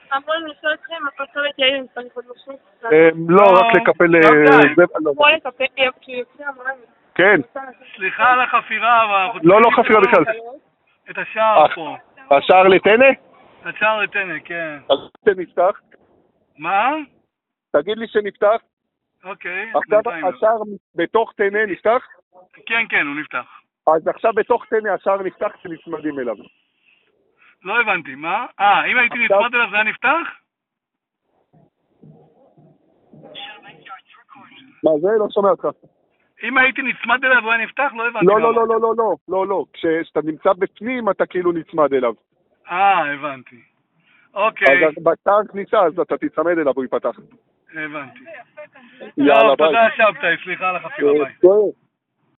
אמרו לנו לשאול אתכם, הכל טוב את יאיר, צריך עוד משהו? לא, רק לקפל... כמו לקפל, כי יוצא אמרה לי. כן. סליחה על החפירה, אבל... לא חפירה בכלל. את השער פה. השער לטנא? את השער לטנא, כן. אז נפתח. מה? תגיד לי שנפתח. אוקיי. עכשיו השער בתוך טנא נפתח? כן, הוא נפתח. אז עכשיו בתוך טנא השער נפתח שנצמדים אליו. לא הבנתי, מה? אם הייתי נצמד אליו זה היה נפתח? מה זה? לא שומע אותך. אם הייתי נצמד אליו הוא היה נפתח? לא הבנתי. לא. כשאתה נמצא בפנים אתה כאילו נצמד אליו. הבנתי. אוקיי. אז בשער כניסה אז אתה תצמד אליו והוא ייפתח. הבנתי. יאללה, ביי. תודה שבתאי, סליחה על החפירה, ביי.